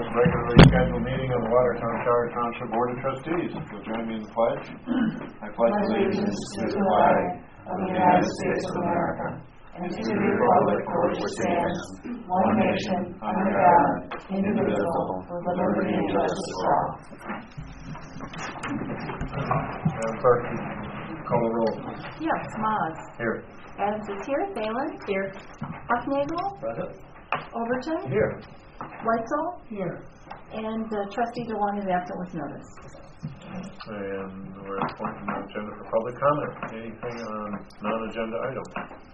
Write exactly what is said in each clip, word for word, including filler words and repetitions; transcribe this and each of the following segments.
regularly scheduled meeting of the Watertown Charter Township Board of Trustees. You'll join me in the pledge. I pledge allegiance to the flag of the United States of America and to the republic for which it stands, one nation, under God, indivisible, with liberty and justice for all. Madam Clerk, call the roll. Yes, Moz. Here. Adams is here. Thalen. Here. Hucknagel. Present. Overton. Here. Weitzel. Here. And uh, Trustee DeWong is absent with notice. And we're at point on the agenda for public comment. Anything on non-agenda items?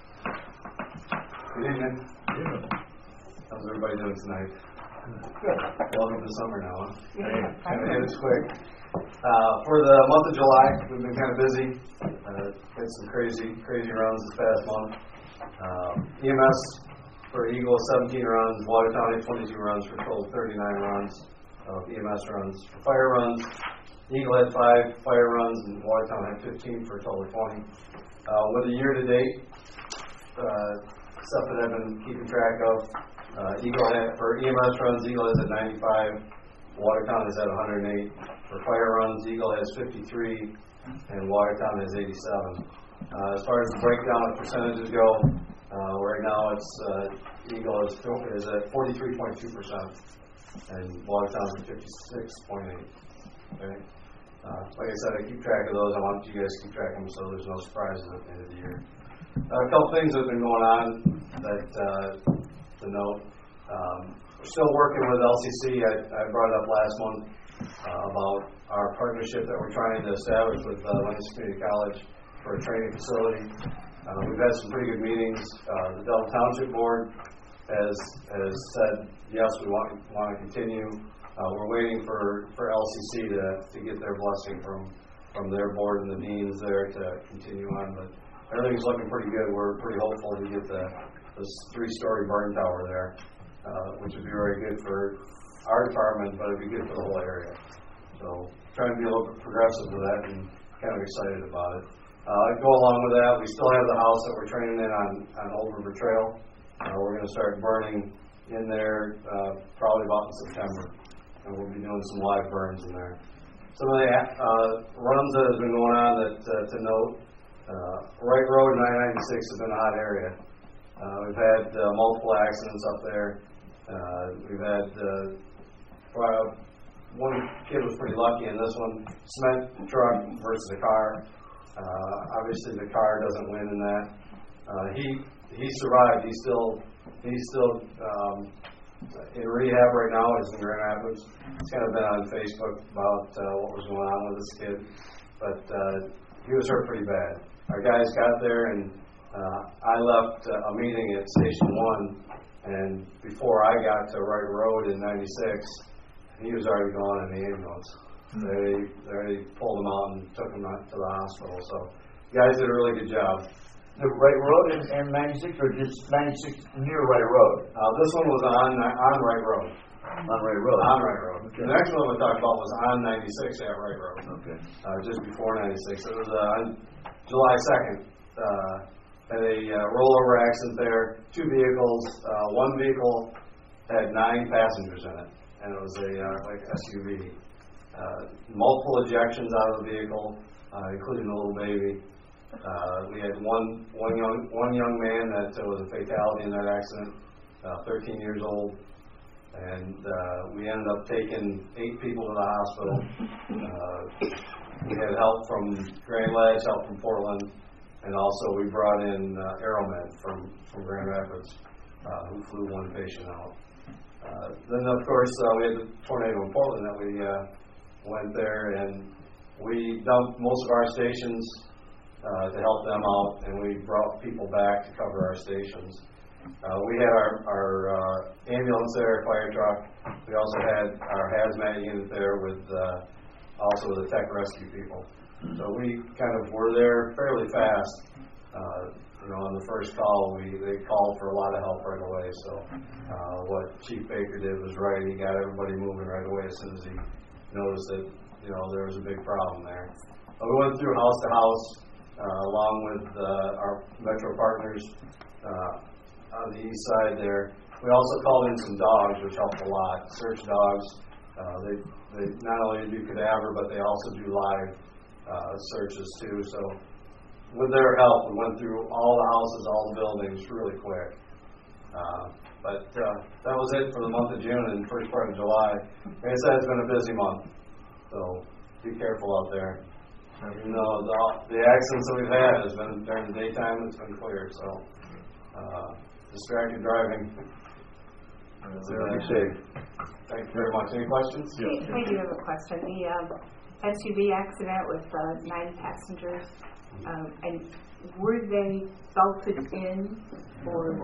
Good evening. Good evening. How's everybody doing tonight? Good. Welcome to summer now. Huh? Hey. Kind of hit us quick. Uh, for the month of July, we've been kind of busy. Uh, had some crazy, crazy runs this past month. Um, E M S for Eagle seventeen runs, Watertown had twenty-two runs for a total of thirty-nine runs of E M S runs. For fire runs, Eagle had five fire runs and Watertown had fifteen for a total of twenty. Uh, with the year-to-date uh, stuff that I've been keeping track of, uh, Eagle had, for E M S runs, Eagle is at ninety-five, Watertown is at one hundred eight. For fire runs, Eagle has fifty-three and Watertown has eighty-seven. Uh, as far as the breakdown of percentages go, uh, right now it's uh, Eagle is, is at forty-three point two percent and Watertown is at fifty-six point eight. Okay? Uh, like I said, I keep track of those. I want you guys to keep track of them so there's no surprises at the end of the year. Uh, a couple things that have been going on that uh, to note. Um, we're still working with L C C. I, I brought it up last month uh, about our partnership that we're trying to establish with uh, Lansing Community College for a training facility. Uh, we've had some pretty good meetings. Uh, the Delta Township Board has has said yes, we want want to continue. Uh, we're waiting for, for L C C to, to get their blessing from from their board and the deans there to continue on. But everything's looking pretty good. We're pretty hopeful to get the this three-story burn tower there, uh, which would be very good for our department, but it'd be good for the whole area. So trying to be a little bit progressive with that and kind of excited about it. Uh, go along with that, we still have the house that we're training in on, on Old River Trail. Uh, we're going to start burning in there uh, probably about in September, and we'll be doing some live burns in there. Some of the uh, runs that has been going on that uh, to note, uh, Wright Road and I ninety-six has been a hot area. Uh, we've had uh, multiple accidents up there. Uh, we've had uh, one kid was pretty lucky in this one, cement truck versus a car. Uh, obviously, the car doesn't win in that. Uh, he he survived. He's still he's still um, in rehab right now. He's in Grand Rapids. He's kind of been on Facebook about uh, what was going on with this kid, but uh, he was hurt pretty bad. Our guys got there, and uh, I left uh, a meeting at Station One, and before I got to Wright Road in ninety-six, he was already gone in the ambulance. They they pulled him out and took him out to the hospital. So, guys did a really good job. The Wright Road and, and ninety-six, or just ninety-six near Wright Road? Uh, this one was on on Wright Road. On Wright Road. On Wright Road. Okay. The next one we talked about was on ninety-six at Wright Road. Okay. Uh, just before ninety-six. It was uh, on July second. Uh, had a uh, rollover accident there. Two vehicles. Uh, one vehicle had nine passengers in it, and it was a uh, like S U V. Uh, multiple ejections out of the vehicle, uh, including a little baby. Uh, we had one one young one young man that uh, was a fatality in that accident, uh, thirteen years old, and uh, we ended up taking eight people to the hospital. Uh, we had help from Grand Ledge, help from Portland, and also we brought in uh, Aeromed from from Grand Rapids, uh, who flew one patient out. Uh, then of course uh, we had the tornado in Portland that we. Uh, went there and we dumped most of our stations uh, to help them out, and we brought people back to cover our stations. Uh, we had our, our uh, ambulance there, fire truck. We also had our hazmat unit there with uh, also the tech rescue people. So we kind of were there fairly fast. Uh, you know, on the first call, we they called for a lot of help right away. So uh, what Chief Baker did was right. He got everybody moving right away as soon as he noticed that, you know, there was a big problem there. Uh, we went through house to house, uh, along with uh, our Metro partners uh, on the east side there, we also called in some dogs, which helped a lot. Search dogs. Uh, they they not only do cadaver, but they also do live uh, searches too. So with their help, we went through all the houses, all the buildings really quick. Uh, but uh, that was it for the month of June and first part of July. Like I said, it's been a busy month, so be careful out there. You know, the, the accidents that we've had has been during the daytime. It's been clear, so uh, distracted driving. Be safe. Thank you very much. Any questions? Yes. I do have a question. The um, S U V accident with uh, nine passengers, um, and were they belted in, or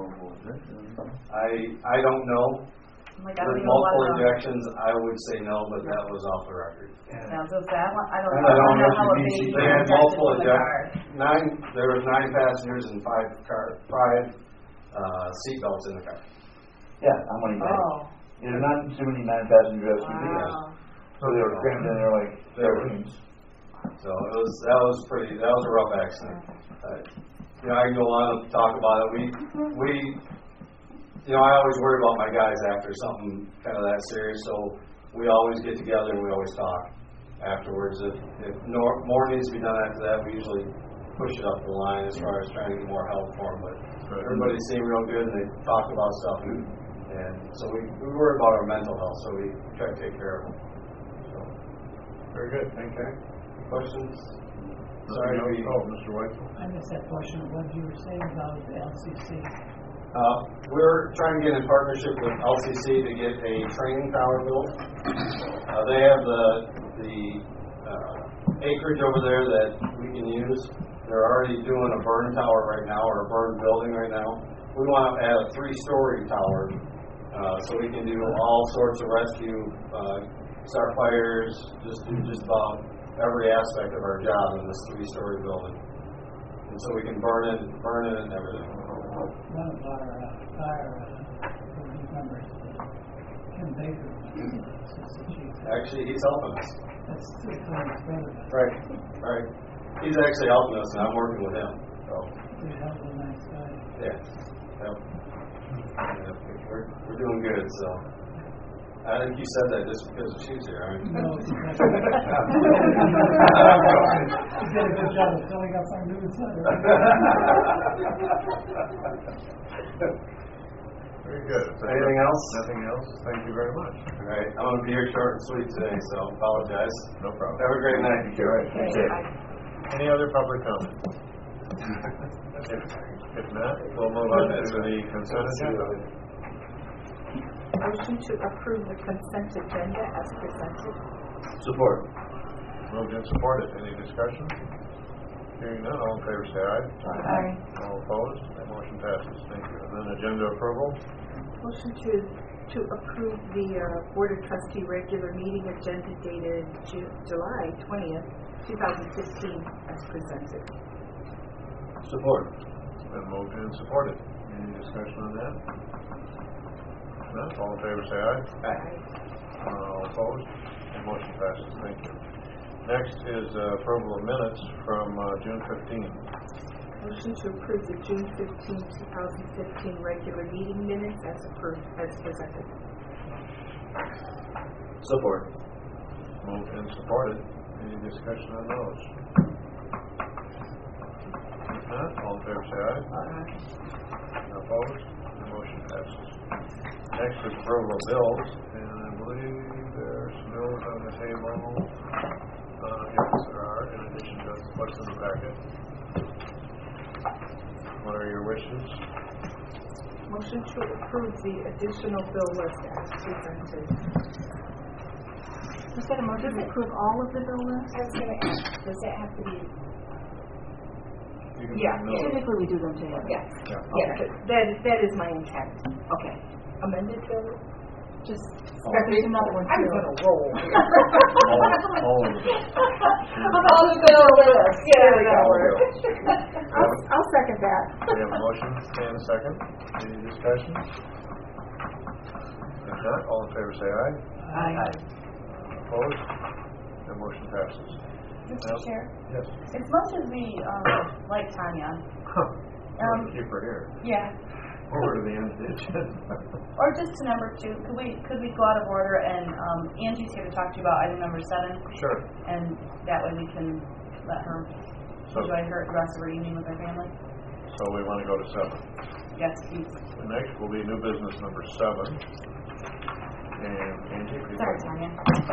I I don't know. like I With don't even multiple know what injections, I would say no, but that was off the record. sounds so sad. I don't I know, I don't don't know know how a if you baby They had injected multiple with a car. injections. Nine. There were nine passengers and five car five uh, seatbelts in the car. Yeah, how many men? Oh, There's not too many nine passenger S U Vs. wow. So they were crammed in there like sardines. So it was that was pretty. That was a rough accident. Uh, you know, I can go on and talk about it. We we. You know, I always worry about my guys after something kind of that serious, so we always get together and we always talk afterwards. If, if more, more needs to be done after that, we usually push it up the line as far as trying to get more help for them. But everybody seemed real good and they talk about stuff, and, and so we, we worry about our mental health, so we try to take care of them. So, Very good, thank you. questions? Sorry, Sorry, we, oh, Mister Weitzel. I missed that portion of what you were saying about the L C C. Uh, we're trying to get in partnership with L C C to get a training tower built. Uh, they have the the uh, acreage over there that we can use. They're already doing a burn tower right now, or a burn building right now. We want to add a three-story tower uh, so we can do all sorts of rescue, uh, start fires, just do just about every aspect of our job in this three-story building. And so we can burn it, burn it, and everything. One of our uh, fire uh, board members, uh, Kim Baker, was assistant chief. Actually, he's helping us. That's the Clarence brother. Right, right. He's actually helping us, and I'm working with him. So, He's a hell of a nice guy. yeah, yep. Yeah, we're we're doing good. So, I think you said that just because she's here. I mean, No, he's not. He did a good job of filling up our new center. Very good. Anything else? Nothing else? Thank you very much. All right, I'm going to be here short and sweet today, so apologize. No problem. Have a great night. All right, Okay, okay. I- Any other public comment? If if not, we'll move on to the consent agenda. Motion to approve the consent agenda as presented. Support. Moved and supported. Any discussion? Hearing none, all in favor say aye. Aye. All opposed? That motion passes. Thank you. And then agenda approval. Motion to, to approve the uh, Board of Trustee regular meeting agenda dated Ju- July twentieth, twenty fifteen as presented. Support. Been moved and supported. Any discussion on that? If not, all in favor say aye. Aye. All opposed? That motion passes. Thank you. Next is uh, approval of minutes from uh, June fifteenth. Motion to approve the June fifteenth, twenty fifteen regular meeting minutes as approved, as presented. Support. Moved and supported. Any discussion on those? If not, all in favor say aye. Aye. Opposed? The motion passes. Next is approval of bills, and I believe there's bills on the table. Uh, yes, there are, in addition to what's in the packet. What are your wishes? Motion to approve the additional bill list as presented. Is that a motion to approve all of the bill list? I was going to ask, does that have to be? You can Yeah, no. typically we do them together. Yes, Yeah. yes, that, that is my intent. Okay. Amended bill? Just. There's another one too. I'm going to roll. All, all of the bills. All the bill list. Yeah, that'll work. Yeah. I'll, I'll second that. We have a motion and a second. Any discussion? If not, all in favor say aye. Aye. Opposed? The motion passes. Mister Now- Chair, Yes. as much as we um, like Tanya, Huh. Um, Keep her here. yeah, forward to the end of the agenda. Or just to number two, could we could we go out of order and um, Angie's here to talk to you about item number seven, Sure. and that way we can let her So- enjoy her the rest of her evening with her family. So we want to go to seven. Yes, please. The next will be new business number seven. And Angie, please. Sorry, Tanya.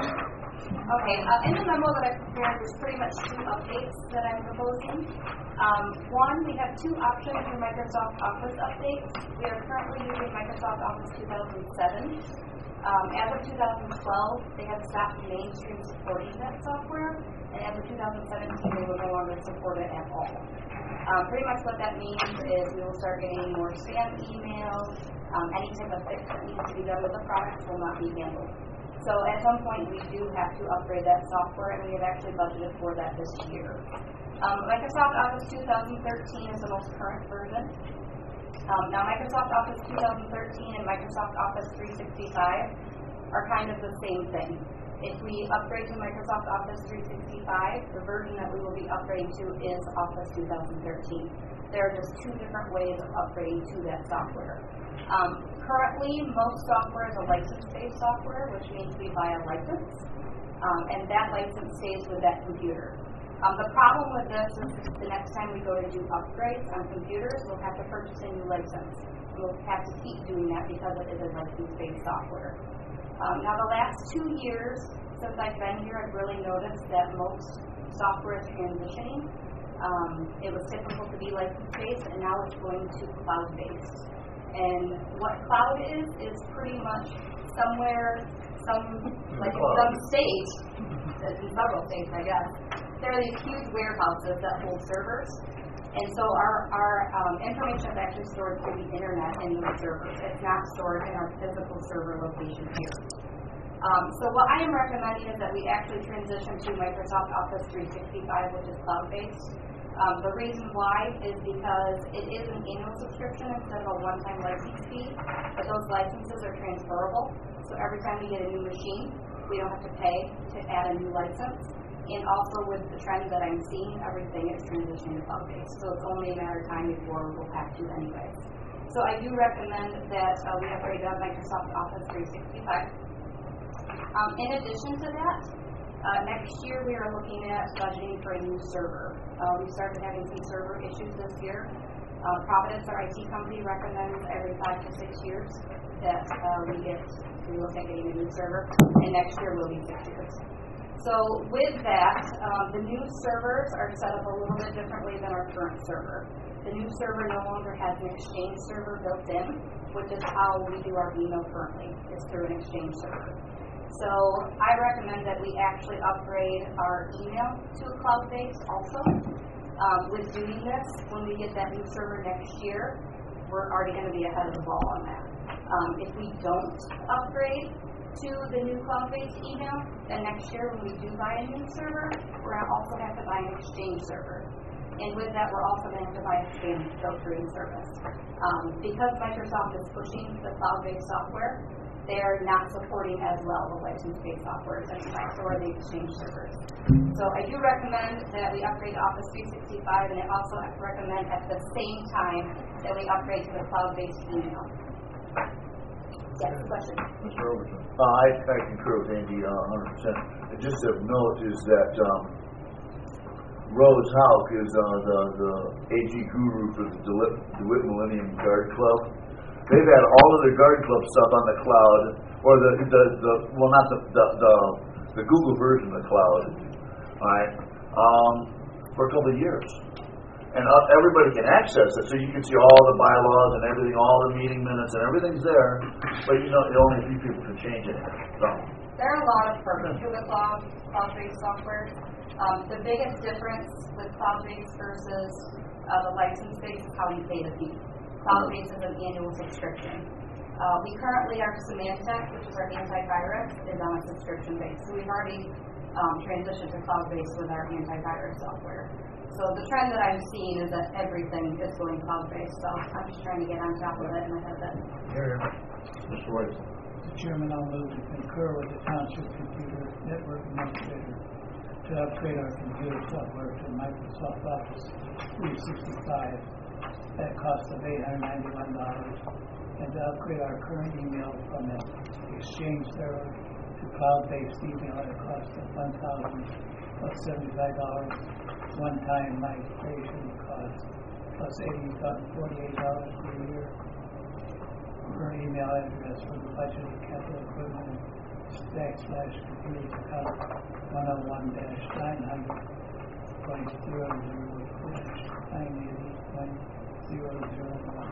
Okay, uh, in the memo that I prepared, there's pretty much two updates that I'm proposing. Um, one, we have two options for Microsoft Office updates. We are currently using Microsoft Office two thousand seven. Um, as of two thousand twelve, they have stopped mainstream supporting that software, and as of two thousand seventeen, they will no longer support it at all. Um, pretty much what that means is we will start getting more spam emails. Um, any type of fix that needs to be done with the products will not be handled. So at some point, we do have to upgrade that software, and we have actually budgeted for that this year. Um, Microsoft Office two thousand thirteen is the most current version. Um, now, Microsoft Office two thousand thirteen and Microsoft Office three sixty-five are kind of the same thing. If we upgrade to Microsoft Office three sixty-five, the version that we will be upgrading to is Office two thousand thirteen. There are just two different ways of upgrading to that software. Um, currently, most software is a license-based software, which means we buy a license, um, and that license stays with that computer. Um, the problem with this is the next time we go to do upgrades on computers, we'll have to purchase a new license. We'll have to keep doing that because it is a license-based software. Um, now, the last two years since I've been here, I've really noticed that most software is transitioning. Um, it was typical to be license-based, and now it's going to cloud-based. And what cloud is, is pretty much somewhere, some, like in some state, in several states, I guess, there are these huge warehouses that hold servers. And so our, our um, information is actually stored through the internet in those servers. It's not stored in our physical server location here. Um, so what I am recommending is that we actually transition to Microsoft Office three sixty-five, which is cloud-based. Um, the reason why is because it is an annual subscription instead of a one-time license fee, but those licenses are transferable. So every time we get a new machine, we don't have to pay to add a new license. And also with the trend that I'm seeing, everything is transitioning to cloud-based. So it's only a matter of time before we'll have to anyway. So I do recommend that uh, we upgrade to Microsoft Office three sixty-five. Um, in addition to that, Uh, next year, we are looking at budgeting for a new server. Uh, we started having some server issues this year. Uh, Providence, our I T company, recommends every five to six years that uh, we get we look at getting a new server, and next year will be six years. So with that, um, the new servers are set up a little bit differently than our current server. The new server no longer has an Exchange server built in, which is how we do our email currently. It's through an Exchange server. So I recommend that we actually upgrade our email to a cloud-based also. Um, with doing this, when we get that new server next year, we're already going to be ahead of the ball on that. Um, if we don't upgrade to the new cloud-based email, then next year when we do buy a new server, we're going to also have to buy an Exchange server. And with that, we're also going to have to buy a spam filtering service. Um, because Microsoft is pushing the cloud-based software, they are not supporting as well the license-based software as Microsoft or the Exchange servers. So I do recommend that we upgrade to Office three sixty-five, and I also recommend at the same time that we upgrade to the cloud-based email. Yes, question? Mister Overton. Uh, I, I concur with Andy uh, one hundred percent. And just of note is that um, Rose Hauk is uh, the, the A G guru for the DeWitt, DeWitt Millennium Garden Club. They've had all of their Garden Club stuff on the cloud, or the, the, the well, not the, the, the, the Google version of the cloud, all right, um, for a couple of years. And uh, everybody can access it, so you can see all the bylaws and everything, all the meeting minutes, and everything's there, but you know, only a few people can change it. So. There are a lot of purposes with cloud, cloud-based software. Um, the biggest difference with cloud-based versus uh, the license-based is how you pay the fee. Cloud-based is an annual subscription. Uh, we currently, our Symantec, which is our antivirus, is on a subscription base. So we've already um, transitioned to cloud-based with our antivirus software. So the trend that I'm seeing is that everything is going cloud-based. So I'm just trying to get on top of it and ahead of it. Here, Mister White. Mister Chairman, I'll move to concur with the Township Computer Network Administrator to upgrade our computer software to Microsoft Office three sixty-five at a cost of eight hundred ninety-one dollars, and to upgrade our current email from an Exchange server to cloud-based email at a cost of one thousand plus seventy-five dollars, one-time migration cost plus eighty forty-eight dollars per year. Current email address for the budgeted capital equipment backslash computers account one oh one dash nine hundred point zero zero dash nine eighty point zero zero one.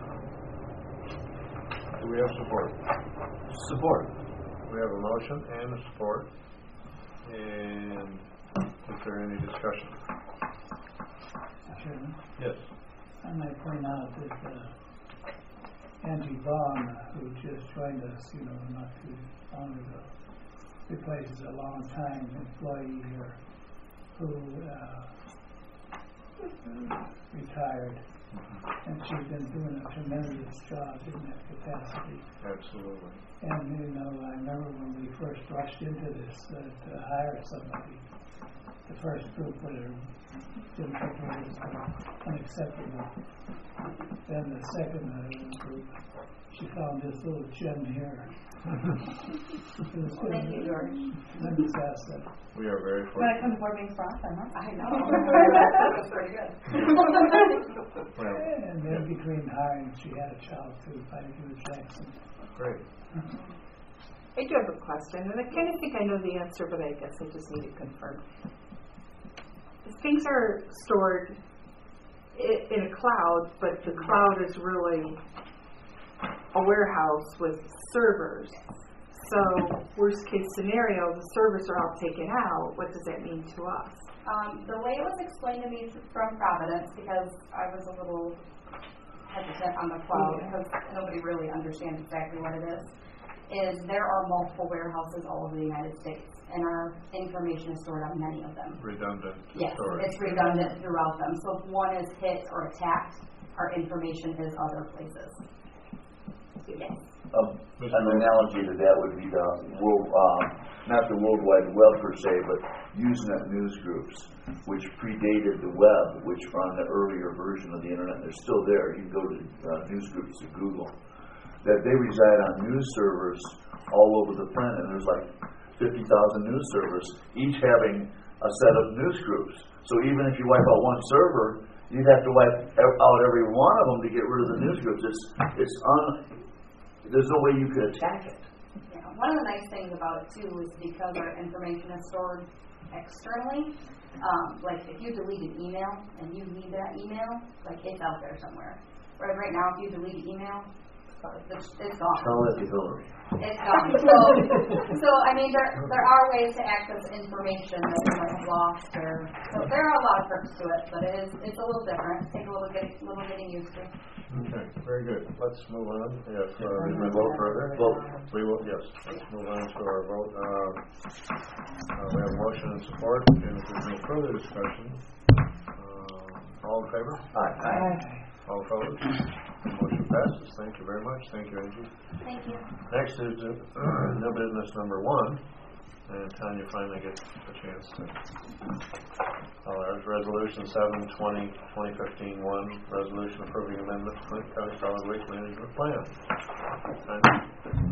Do we have support? Support. We have a motion and a support. And is there any discussion? Chairman, Yes. I might point out that uh, Angie Vaughn, who just joined us, you know, not too long ago, replaces a long-time employee here who uh, retired, and she's been doing a tremendous job in that capacity. Absolutely. And, you know, I remember when we first rushed into this, uh, to hire somebody, the first group were didn't think it was uh, unacceptable. Then the second uh, group, she found this little gem here. It was Well, thank you, George. tremendous asset. We are very When I fortunate. come to board meetings for us, I'm not. I know. That was pretty good. Well, And then between hiring, she had a child too, by Hugh Jackson. great. I do have a question, and I kind of think I know the answer, but I guess I just need it confirmed. Things are stored i- in a cloud, but the cloud is really a warehouse with servers. So, worst case scenario, the servers are all taken out. What does that mean to us? Um, the way it was explained to me from Providence, because I was a little hesitant on the cloud, Yeah. because nobody really understands exactly what it is, is there are multiple warehouses all over the United States, and our information is stored on many of them. Redundant Yes, storage. it's redundant throughout them. So if one is hit or attacked, our information is other places. Yes. Um, an analogy to that would be the world, uh, not the World Wide Web per se, but Usenet news groups, which predated the web, which were on the earlier version of the internet. They're still there. You can go to uh, news groups at Google. That they reside on news servers all over the planet. And there's like fifty thousand news servers, each having a set of news groups. So even if you wipe out one server, you'd have to wipe out every one of them to get rid of the news groups. It's it's un. There's no way you could attack it. Yeah. One of the nice things about it too is because our information is stored externally. Um, like if you delete an email and you need that email, like it's out there somewhere. Whereas right now, if you delete an email, it's, it's gone. Tell that to Hillary. It's gone. So, so I mean, there there are ways to access information that you might have lost, or so there are a lot of perks to it, but it is it's a little different. Take a little get little getting used to. Okay, very good. Let's move on. If uh, we may vote further, Vote. we will. Yes, let's move on to our vote. Um, uh, we have a motion and support, and if there's no further discussion, uh, all in favor? Aye. Aye. All opposed? Motion passes. Thank you very much. Thank you, Angie. Thank you. Next is uh, new business number one, and Tanya finally gets a chance to. Uh, there's Resolution seven twenty twenty fifteen one, resolution approving amendment to Clinton County Solid Waste Management Plan. Tanya?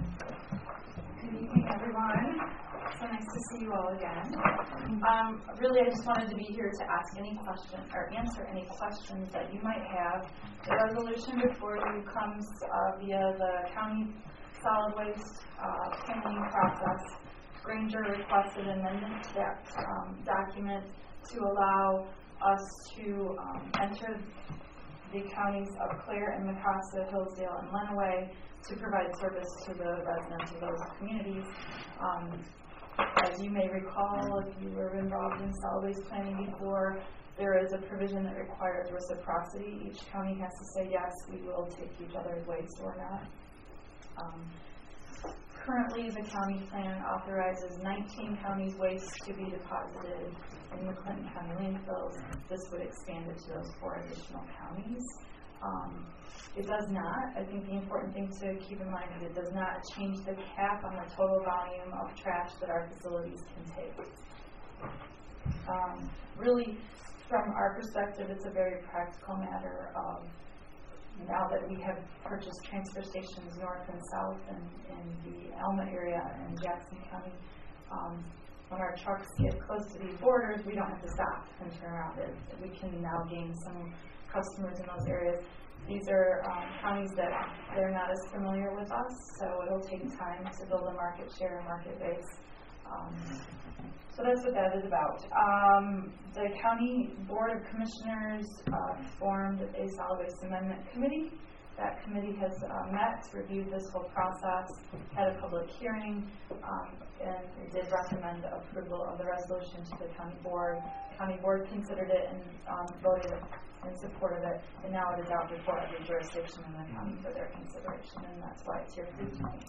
Good evening, everyone. So nice to see you all again. Um, really, I just wanted to be here to ask any question or answer any questions that you might have. The resolution before you comes uh, via the county solid waste uh, planning process. Granger requested an amendment to that um, document to allow us to um, enter the counties of Clare and Mikasa, Hillsdale, and Lenawee to provide service to the residents of those communities. Um, as you may recall, if you were involved in solid waste planning before, there is a provision that requires reciprocity. Each county has to say, yes, we will take each other's waste or not. Um, currently, the county plan authorizes nineteen counties' waste to be deposited in the Clinton County landfills. This would expand it to those four additional counties. Um, it does not, I think the important thing to keep in mind is it does not change the cap on the total volume of trash that our facilities can take. Um, really, from our perspective, it's a very practical matter of now that we have purchased transfer stations north and south and in the Alma area and Jackson County, um, when our trucks get close to these borders, we don't have to stop and turn around. It, we can now gain some customers in those areas. These are um, counties that they're not as familiar with us, so it'll take time to build a market share and market base. Um, so that's what that is about. Um, the County Board of Commissioners uh, formed a solid waste amendment committee. That committee has uh, met, reviewed this whole process, had a public hearing, um, and it did recommend approval of the resolution to the county board. The county board considered it and um, voted in support of it, and now it is out before every jurisdiction in the county for their consideration, and that's why it's here for you tonight.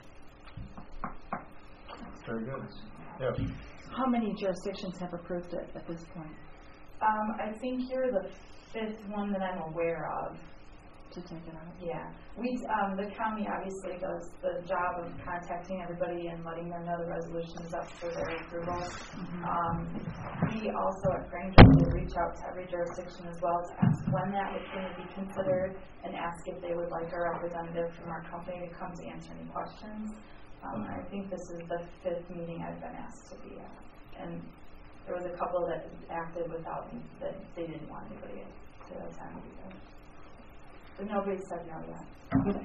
Very good. Yes. How many jurisdictions have approved it at this point? Um, I think you're the fifth one that I'm aware of. To take it out? Yeah. We, um, the county obviously does the job of contacting everybody and letting them know the resolution is up for their approval. Mm-hmm. Um, we also at Granger will reach out to every jurisdiction as well to ask when that was going to be considered and ask if they would like a representative from our company to come to answer any questions. Um, I think this is the fifth meeting I've been asked to be at. And there was a couple that acted without me, that they didn't want anybody to attend either. But nobody said no yet.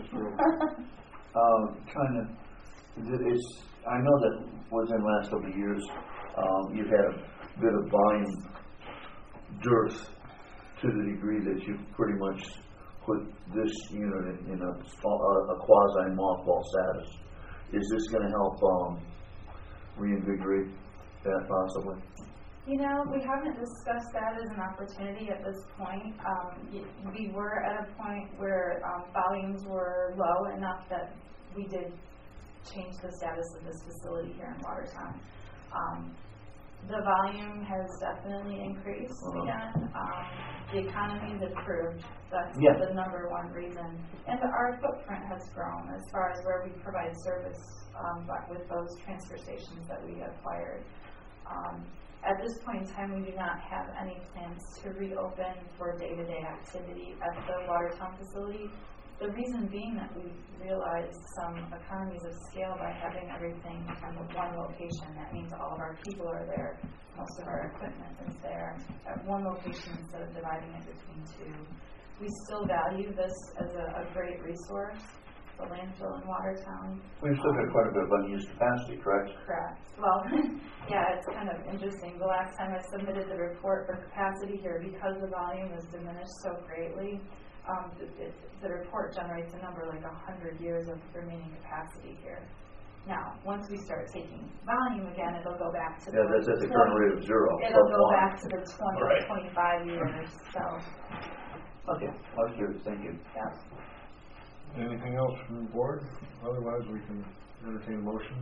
um, kind of, it's, I know that within the last couple of years, um, you've had a bit of volume dearth to the degree that you've pretty much put this unit in, in a, a quasi mothball status. Is this going to help um, reinvigorate that possibly? You know, we haven't discussed that as an opportunity at this point. Um, we were at a point where um, volumes were low enough that we did change the status of this facility here in Watertown. Um, the volume has definitely increased uh-huh. again. Um, the economy has improved. That's yeah. the number one reason. And our footprint has grown as far as where we provide service um, but with those transfer stations that we acquired. Um, At this point in time, we do not have any plans to reopen for day-to-day activity at the Watertown facility. The reason being that we realized some economies of scale by having everything from one location. That means all of our people are there. Most of our equipment is there at one location instead of dividing it between two. We still value this as a, a great resource, the landfill in Watertown. We've still got quite a bit of unused capacity, correct? Correct. Well, yeah, it's kind of interesting. The last time I submitted the report for capacity here, because the volume is diminished so greatly, um, it, it, the report generates a number like one hundred years of remaining capacity here. Now, once we start taking volume again, it'll go back to yeah, the that's at the current rate of zero. It'll go one. back to the twenty, right. twenty-five years. So. Okay, I was curious. Thank you. Yeah. Anything else from the board? Otherwise, we can entertain a motion.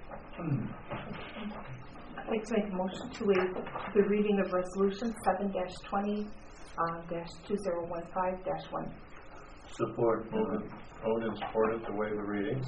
I'd like to make a motion to waive the reading of resolution seven dash twenty dash two zero one five dash one. Support. Moved and supported to waive the readings.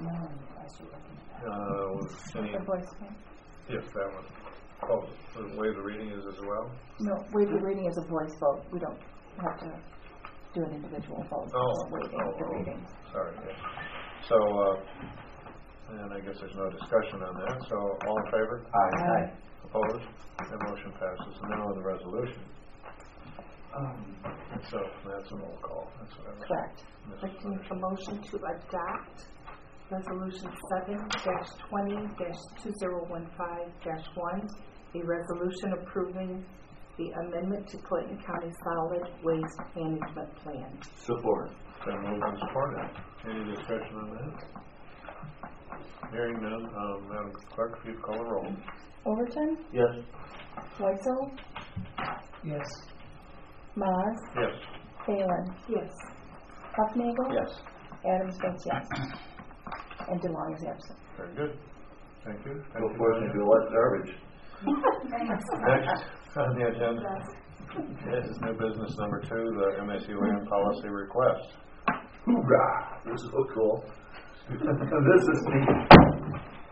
Uh, any, yes, that one. Oh, the waive the reading is as well? No, waive the reading is a voice vote. We don't have to do an individual vote. Oh, waiving oh, the oh, reading. Sorry. Yeah. So, uh, and I guess there's no discussion on that. So, all in favor? Aye. Aye. Opposed? The motion passes. And now on the resolution. Um, so that's a roll call. That's what I was. Correct. I'd like to make a motion to adopt resolution seven dash twenty dash two zero one five dash one, a resolution approving the amendment to Clayton County Solid Waste Management Plan. Support. Been moved and supported. Any discussion on that? Hearing none, um, Madam Clerk, if you'd call the roll. Overton? Yes. Weitzel? Yes. Maas? Yes. Phelan? Yes. Huffnagel? Yes. Adams votes yes. And DeLong is absent. Very good. Thank you. Thank Go you, forth and Diane. do less garbage. Next on the agenda is new business number two, the M S U land policy request. Hoorah! This is so cool. This is neat.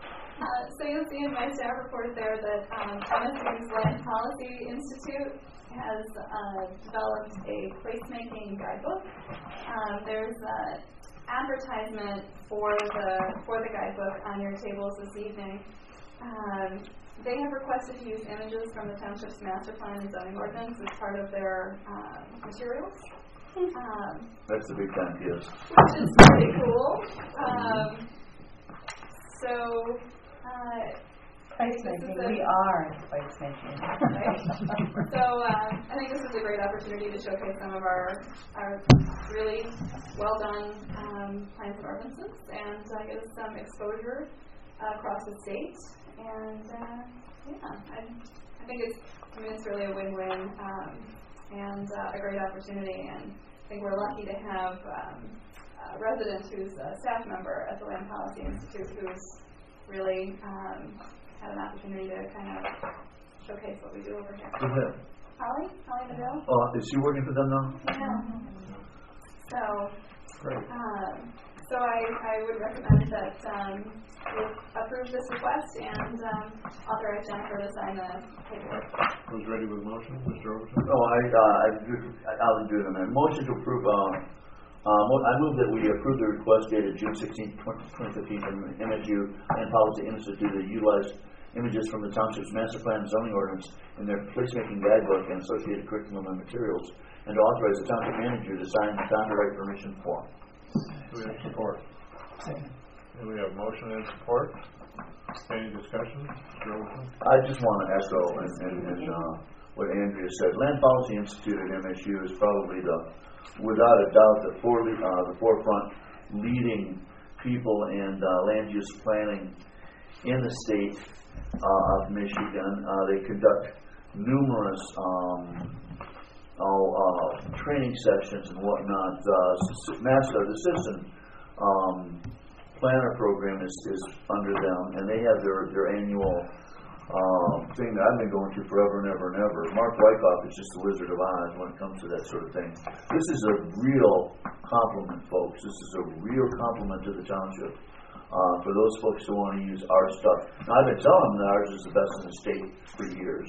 Uh, so you'll see in my staff report there that um, M S U's Land Policy Institute has uh, developed a placemaking guidebook. Um, there's an advertisement for the for the guidebook on your tables this evening. Um, they have requested to use images from the township's master plan and zoning ordinance as part of their uh, materials. Um, That's the big time, yes. which is pretty cool. Um, so, uh, Placemaking, we are placemaking. Right. So um, I think this is a great opportunity to showcase some of our, our really well done um, plans and ordinances and uh, get us some exposure uh, across the state. And uh, yeah, I, I think it's I mean it's really a win-win um, and uh, a great opportunity. And I think we're lucky to have um, a resident who's a staff member at the Land Policy Institute who's really um, had an opportunity to kind of showcase what we do over here. Who's that? Holly? Holly Neville? Oh, is she working for them now? Yeah. So, Great. um, so I, I would recommend that um, you approve this request and um, authorize Jennifer to sign the paperwork. Who's ready with the motion? Mister Overton? Oh, I, uh, I, I'll do it in a minute. Motion to approve, uh, Um, I move that we approve the request dated June sixteenth, twenty fifteen from M S U and Policy Institute to utilize images from the township's master plan and zoning ordinance in their placemaking guidebook and associated curriculum and materials, and to authorize the township manager to sign the copyright permission form. Do we have support? And we have motion and support. Any discussion? Mister Overton? I just want to echo and, and, and uh, what Andrea said. Land Policy Institute at M S U is probably the, without a doubt, the, for, uh, the forefront leading people in uh, land use planning in the state uh, of Michigan. Uh, they conduct numerous um, oh, uh, training sessions and whatnot. Uh, Master, the Citizen um, Planner program is, is under them, and they have their, their annual um, thing that I've been going to forever and ever and ever. Mark Wyckoff is just the Wizard of Oz when it comes to that sort of thing. This is a real compliment, folks. This is a real compliment to the township uh, for those folks who want to use our stuff. Now, I've been telling them that ours is the best in the state for years,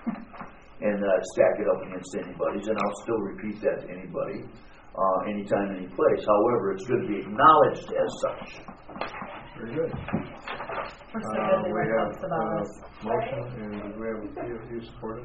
and uh, stack it up against anybody's, and I'll still repeat that to anybody, uh, anytime, any place. However, it's good to be acknowledged as such. Very good. We're so Uh, good they we write have books about uh, us. motion, and do we have, you, you supported?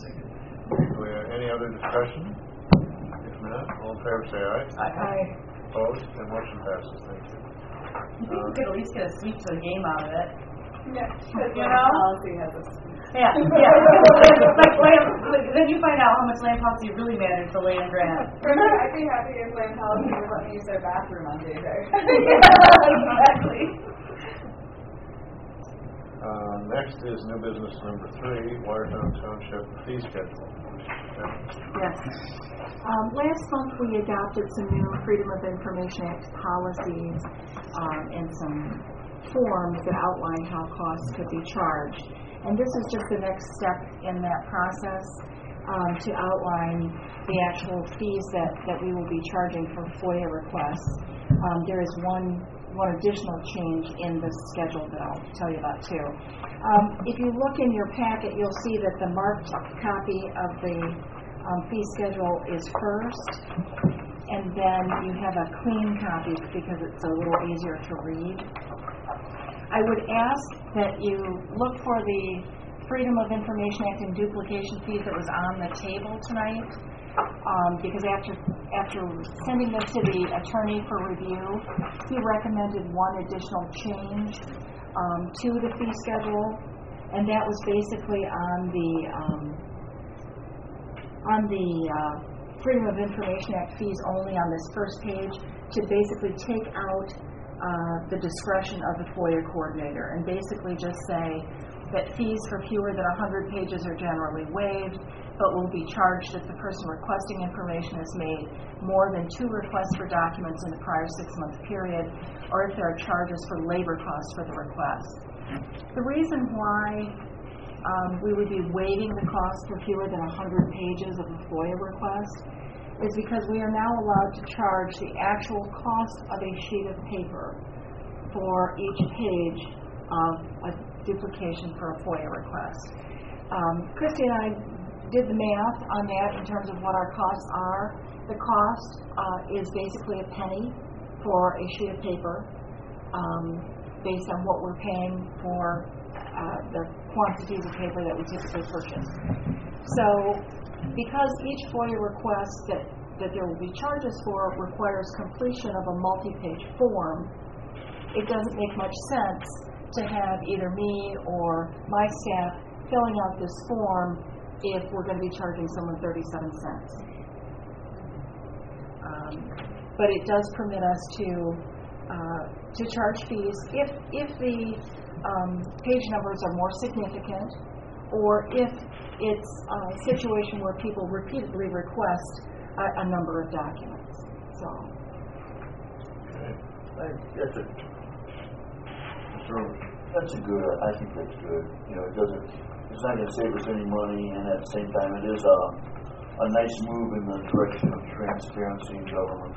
Do we have any other discussion? If not, all in favor say aye. Aye. Opposed? And motion passes. Thank you. You think we could at least get a sweep to the game out of it? Yeah, You know? Policy has a Yeah, yeah. like land, like, then you find out how much land policy really matters to land grant. I'd be happy if Land Policy would let me use their bathroom on day day. Exactly. Uh, next is new business number three, Watertown Township fee schedule. Yes. Um, last month we adopted some new Freedom of Information Act policies um, and some forms that outline how costs could be charged. And this is just the next step in that process um, to outline the actual fees that, that we will be charging for FOIA requests. Um, there is one one additional change in the schedule that I'll tell you about too. Um, if you look in your packet, you'll see that the marked copy of the um, fee schedule is first, and then you have a clean copy because it's a little easier to read. I would ask that you look for the Freedom of Information Act and duplication fees that was on the table tonight, um, because after after sending them to the attorney for review, he recommended one additional change um, to the fee schedule, and that was basically on the um, on the uh, Freedom of Information Act fees only on this first page, to basically take out uh, the discretion of the FOIA coordinator and basically just say that fees for fewer than one hundred pages are generally waived, but will be charged if the person requesting information has made more than two requests for documents in the prior six-month period, or if there are charges for labor costs for the request. The reason why um, we would be waiving the cost for fewer than one hundred pages of a FOIA request is because we are now allowed to charge the actual cost of a sheet of paper for each page of a duplication for a FOIA request. Um, Christy and I did the math on that in terms of what our costs are. The cost uh, is basically a penny for a sheet of paper, um, based on what we're paying for uh, the quantities of paper that we typically purchase. So, because each FOIA request that, that there will be charges for requires completion of a multi-page form, it doesn't make much sense to have either me or my staff filling out this form if we're going to be charging someone thirty-seven cents. Um, but it does permit us to uh, to charge fees if if the um, page numbers are more significant, or if it's a situation where people repeatedly request a, a number of documents. So. That's a, that's a good, I think that's good. You know, it doesn't, it's not going to save us any money, and at the same time, it is a, a nice move in the direction of transparency in government.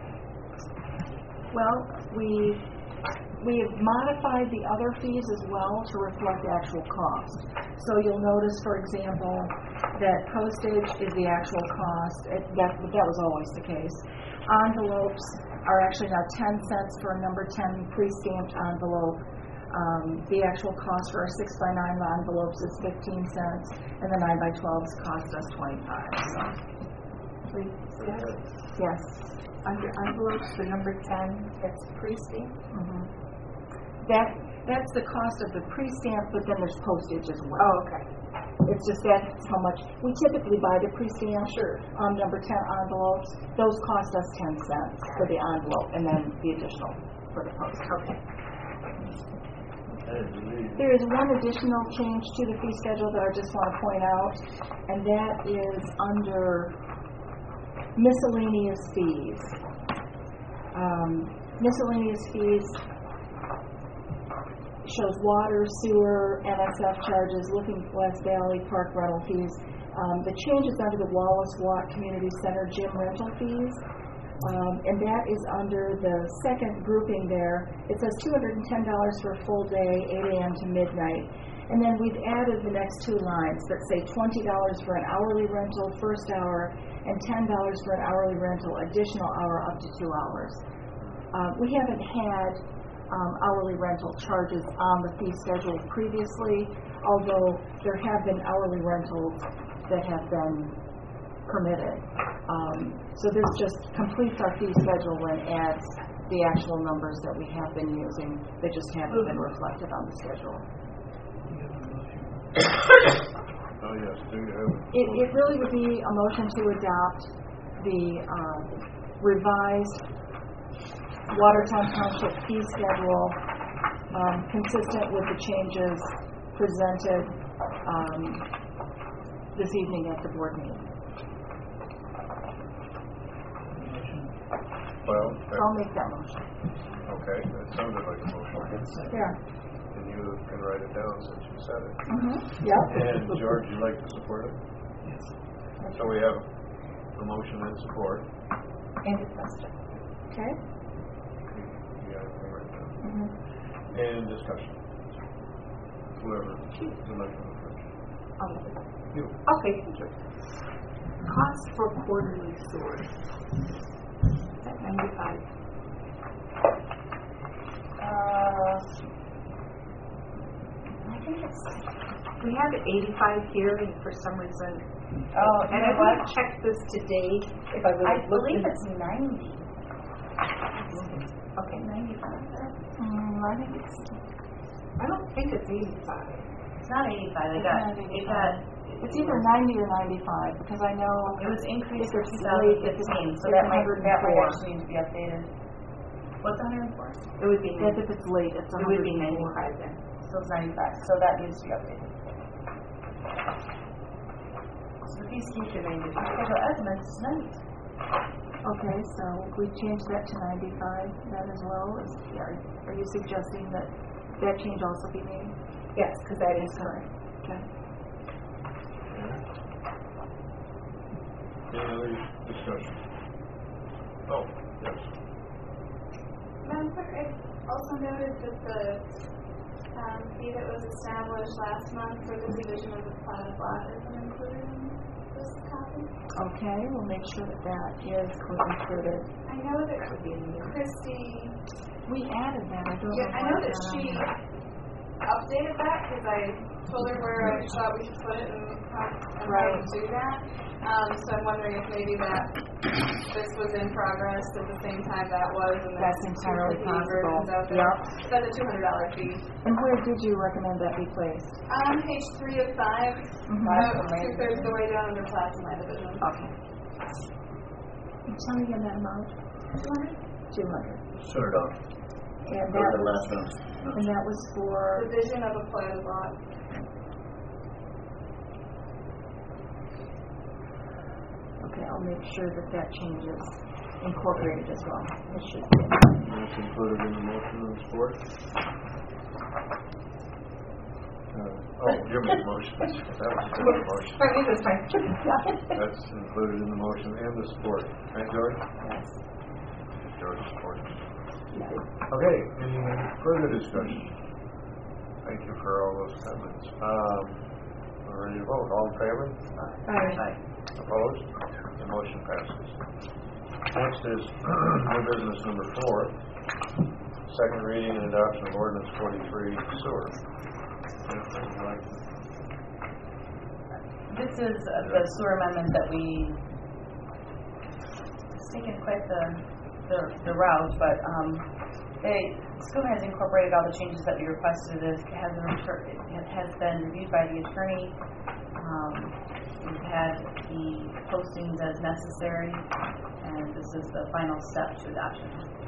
Well, we we have modified the other fees as well to reflect actual cost. So you'll notice, for example, that postage is the actual cost. It, that, that was always the case. Envelopes are actually now ten cents for a number ten pre-stamped envelope. Um, the actual cost for our six by nine envelopes is fifteen cents, and the nine by twelves cost us twenty-five. So, please, yes. Yes. Under envelopes, the number ten, that's pre-stamped? Mm-hmm. That, that's the cost of the pre-stamp, but then there's postage as well. Oh, okay. It's just that's how much, we typically buy the pre-stamp Sure. um, number ten envelopes. Those cost us ten cents for the envelope, and then the additional for the post. Okay. There is one additional change to the fee schedule that I just want to point out, and that is under miscellaneous fees. Um, miscellaneous fees shows water, sewer, N S F charges, Looking Glass Valley Park rental fees. Um, the change is under the Wallace Watt Community Center gym rental fees, um, and that is under the second grouping there. It says two hundred ten dollars for a full day, eight a.m. to midnight. And then we've added the next two lines that say twenty dollars for an hourly rental, first hour, and ten dollars for an hourly rental, additional hour up to two hours. Uh, we haven't had um, hourly rental charges on the fee schedule previously, although there have been hourly rentals that have been permitted. Um, so this just completes our fee schedule and adds the actual numbers that we have been using. They just haven't been reflected on the schedule. Oh, yes, do you have it? It, it really would be a motion to adopt the uh, revised Watertown Township fee schedule, um, consistent with the changes presented um, this evening at the board meeting. Well, I'll make that motion. okay, that sounded like a motion. Yeah. And you can write it down since you said it. Mm-hmm. Yeah. And George, you'd like to support it? Yes. So we have a motion and support. And a question. Okay. You got it right down. Mm-hmm. And discussion. Whoever would like to go first. I'll let it. You. Okay, thank you. Cost for quarterly sewer. At ninety-five. Uh, I think it's, we have eighty-five here, and for some reason, oh, you and know I what? would check this today if I would I have looked believe in- it's ninety. Okay, ninety-five. Mm, I think it's, I don't think it's eighty-five. It's not eighty-five. They It's got, not it eighty-five. got, it's either ninety or ninety-five, because I know it was increased if for it's two thousand late, it's fifteen, so it's that might, that might one hundred four. actually need to be updated. What's one hundred four? It would be, Yes, if it's late, it's it would be one hundred four. ninety-five then. So it's ninety-five, so that needs to be updated. So the fee schedule schedule estimates tonight. Okay, so we change that to ninety-five then as well? Is, are, are you suggesting that that change also be made? Yes, because that is current. Okay. Any other discussion? Oh, yes. Madam Clerk, I also noted that the um, fee that was established last month for the division of the platted lot isn't included in this copy. Okay, we'll make sure that that is included. I know that Christy, We added that, I don't know. yeah, I know that she updated that because I told her where I thought we should put it and how, and how to do that. Um, so I'm wondering if maybe that this was in progress at the same time that was, and That's entirely possible. Out there. Yep. That's a two hundred dollar fee. And where did you recommend that be placed? On page three of five, Mhm. about two thirds of the way down under class in my division. Okay. Tell me again that amount. Two hundred? Two hundred. Sort it out. And Go that to the was, last one. and that was for, Division of a platted lot. okay, I'll make sure that that change is incorporated as well. It should be. That's included in the motion and support. Uh, oh, you're making motions. That was the motion. I think that's fine. That's included in the motion and the support. Right, George? Yes. George supports. Yes. Okay, any further discussion? Thank you for all those comments. Um, we're ready to vote. All in favor? Aye. Opposed? The motion passes. Next is new business number four, second reading and adoption of ordinance forty-three sewer. Anything you'd like to- This is uh, the sewer amendment that we, it's taken quite the, the, the route, but, um, they, school has incorporated all the changes that we requested. It has been, refer- it has been reviewed by the attorney. Um, we've had the postings as necessary, and this is the final step to adoption.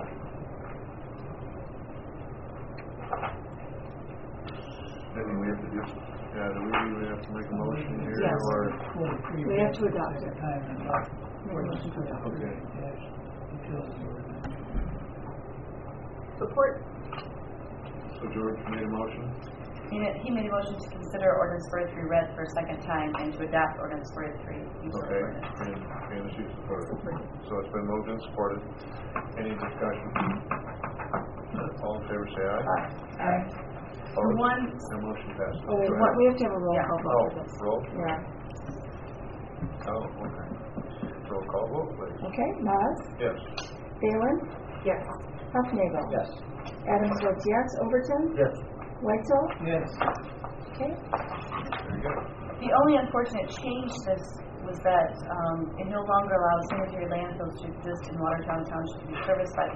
Anything we have to do? Yeah, do we even have to make a motion here? Yes. Or Forty-three. We have to adopt it. Time and adopt. Ordinance Okay. dash utility ordinance. Support. So George made a motion? He made, he made a motion to consider ordinance forty-three read for a second time and to adopt ordinance forty-three. use of Okay, ordinance. and, and she supported. So it's been moved and supported. Any discussion? All in favor say aye. Aye. Opposed? One, The motion passes. Oh, Go what, ahead. we have to have a roll Yeah. call Oh, vote for this. roll? Yeah. Oh, okay. Roll call vote, please. Okay, Nas, Yes. Phelan, Yes. Huffnagel. Yes. Adams votes yes. Overton, Yes. Whitesell. Yes. Okay. Very good. the only unfortunate change to this was that um, it no longer allows sanitary landfills to exist in Watertown Township to be serviced by.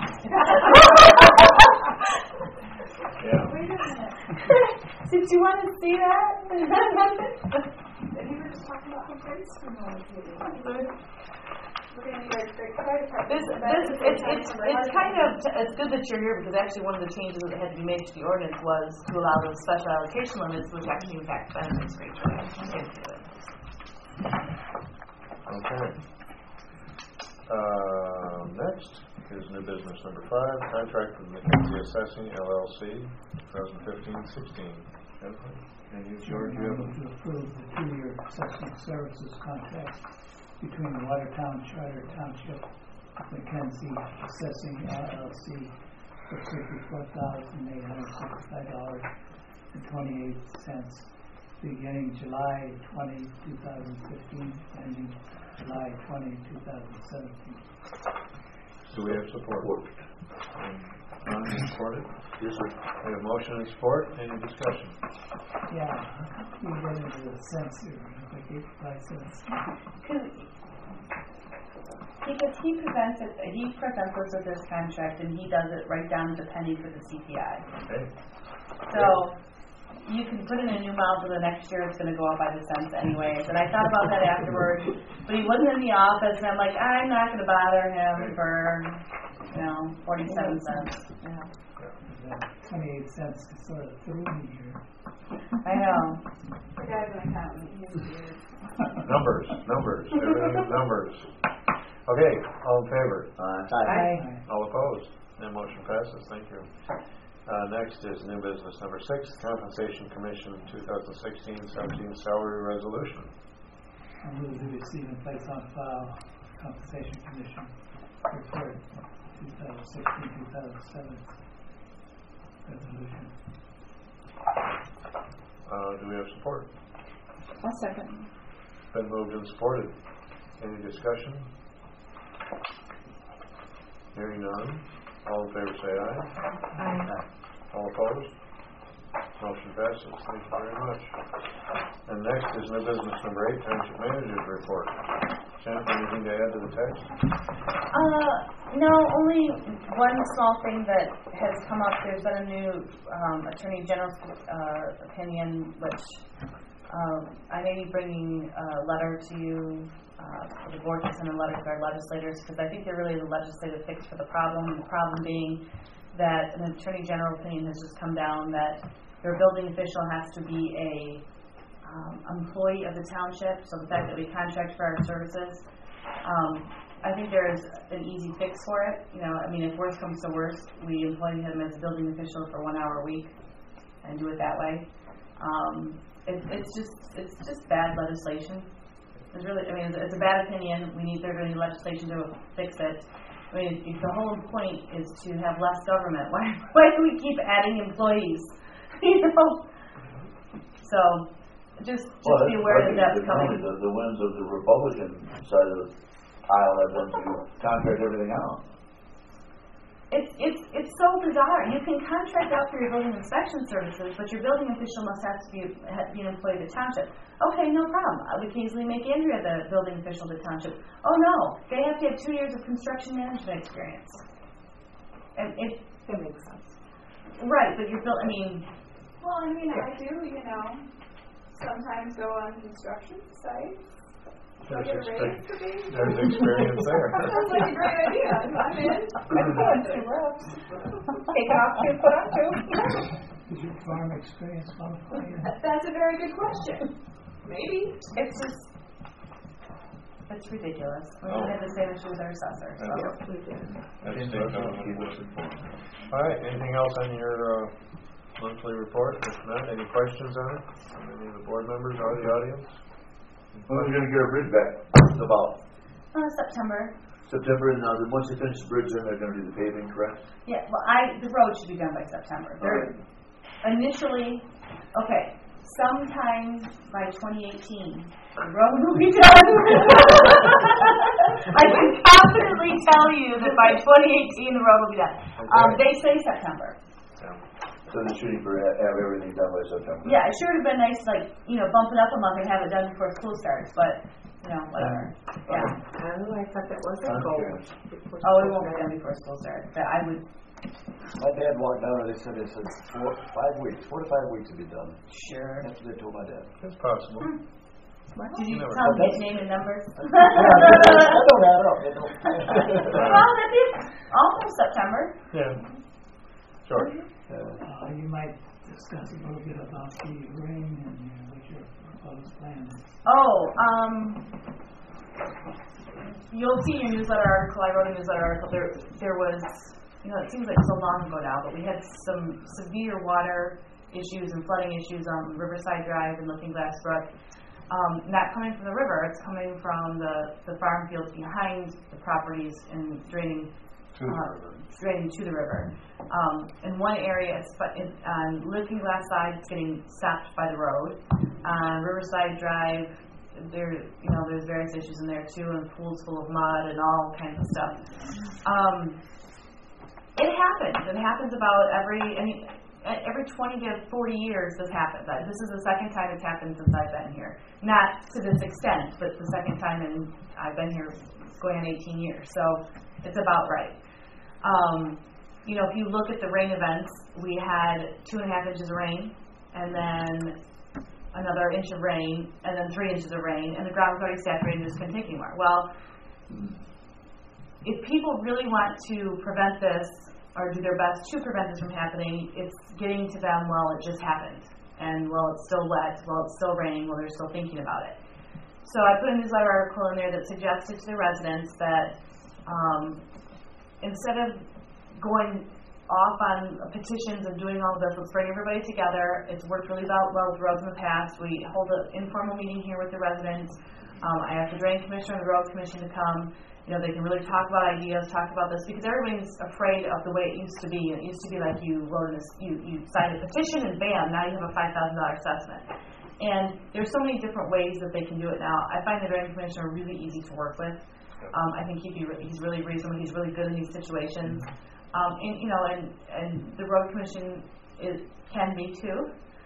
Yeah. Wait a minute. Did you want to see that? We were just talking about complaints from the We're going to need our fire department. This, this, it's, it's, it's kind of, it's good that you're here because actually one of the changes that had to be made to the ordinance was to allow those special allocation limits, which actually impact benefits greatly. Okay. Uh, next is new business number five, contract with McKenzie Assessing L L C, twenty fifteen sixteen. And you, George, you have a... To approve the two-year assessment services contract between the Watertown Charter Township Mackenzie Assessing L L C for fifty-four thousand eight hundred sixty-five dollars and twenty-eight cents, beginning July twentieth, two thousand fifteen, ending July twentieth, two thousand seventeen. Do we have support? None supported? Yes, sir. We have motion and support. Any discussion? Yeah, you get into the cents here, like eighty-five cents. Because he presents it, he presents us with this contract and he does it right down to the penny for the C P I. Okay. So you can put in a new model for the next year, it's going to go up by the cents anyways. And I thought about that afterwards, but he wasn't in the office and I'm like, I'm not going to bother him for, you know, forty-seven cents. Yeah. Twenty-eight cents to sort of threw me here. I know. The guy's an accountant. He's weird. Numbers, numbers, everything is numbers. Okay, all in favor? Aye. All opposed? That motion passes. Thank you. Uh, next is new business number six, Compensation Commission twenty sixteen seventeen salary resolution. I move to receive and place on file Compensation Commission report twenty sixteen two thousand seven resolution. Uh, do we have support? One second. Been moved and supported. Any discussion? Hearing none. All in favor say aye. Aye. All opposed? Motion passes. Thank you very much. And next is new business number eight, Township Manager's Report. Jennifer, anything to add to the text? Uh, no, only one small thing that has come up. There's been a new um, Attorney General's uh, opinion, which um, I may be bringing a letter to you, uh, for the board to send a letter to our legislators, because I think there really is a legislative fix for the problem. The problem being that an Attorney General opinion has just come down that your building official has to be a um, employee of the township, so the fact that we contract for our services, um, I think there is an easy fix for it. You know, I mean, if worse comes to worse, we employ him as a building official for one hour a week and do it that way. Um, it, it's just it's just bad legislation. It's really, I mean, it's, it's a bad opinion. We need there to be legislation to fix it. I mean, if the whole point is to have less government, why why do we keep adding employees? You know, so just just well, be aware that that's coming. The, the winds of the Republican side of the aisle have been to contract everything out. It's it's it's so bizarre. You can contract out for your building inspection services, but your building official must have to be have, be an employee of the township. Okay, no problem. I would easily make Andrea the building official of the township. Oh no, they have to have two years of construction management experience. And it That makes sense. right, but you're built. I mean. Well, I mean, I do, you know, sometimes go on construction sites. There's, Get a raise expe- for being- there's experience there. Sounds like a great idea. I'm in. Excellent. Two roofs. Take it off two, put on two. Does your farm experience qualify you? That's a very good question. Maybe. It's just, it's ridiculous. We Oh. had the same issue with our assessor. So. That's state government. All right, anything else on your uh, monthly report? If not, any questions on it from any of the board members or the audience? When are we going to get our bridge back? About Uh, September. September, and now then once they finish the bridge, then they're going to do the paving, correct? Yeah, well, I the road should be done by September. They're initially, okay, sometime by twenty eighteen, the road will be done. I can confidently tell you that by twenty eighteen, the road will be done. Um, they say September. So they're shooting for ha- have everything done by September. Yeah, it sure would have been nice, like, you know, bump it up a month and have it done before school starts, but, you know, whatever. Yeah. Oh, I thought that was a goal. Oh, it won't be done before school starts, but I would. My dad walked down and they said, they said four, five weeks, four to five weeks to be done. Sure. That's what they told my dad. It's possible. Hmm. Did you Never tell them his name and numbers? That don't add up. They don't. Well, that'd be almost September. Yeah. Sure. Uh, you might discuss a little bit about the rain and you know, what your proposed plan is. Oh, um, you'll see in your newsletter article, I wrote a newsletter article, there, there was, you know, it seems like so long ago now, but we had some severe water issues and flooding issues on Riverside Drive and Looking Glass Brook. Um, not coming from the river, it's coming from the, the farm fields behind the properties and draining To the uh, river. draining to the river. Um, in one area, it's but in, on Looking Glass side, it's getting stopped by the road. On Riverside Drive, there, you know, there's various issues in there too, and pools full of mud and all kinds of stuff. Um, it happens. It happens about every, I mean, every twenty to forty years this happens. This is the second time it's happened since I've been here. Not to this extent, but the second time in, I've been here going on eighteen years. So it's about right. Um, you know, if you look at the rain events, we had two and a half inches of rain, and then another inch of rain, and then three inches of rain, and the ground was already saturated and just couldn't take anymore. Well, if people really want to prevent this, or do their best to prevent this from happening, it's getting to them while it just happened, and while it's still wet, while it's still raining, while they're still thinking about it. So I put a newsletter article in there that suggested to the residents that um, instead of going off on petitions and doing all of this, let's bring everybody together. It's worked really well, well with roads in the past. We hold an informal meeting here with the residents. Um, I asked the Drain Commissioner and the Road Commission to come, You know, they can really talk about ideas, talk about this, because everybody's afraid of the way it used to be. It used to be like you wrote this, you, you signed a petition and bam, now you have a five thousand dollars assessment. And there's so many different ways that they can do it now. I find the drainage commissioner really easy to work with. Um, I think he'd be re- he's really reasonable. He's really good in these situations. Um, and you know, and and the road commission is can be too,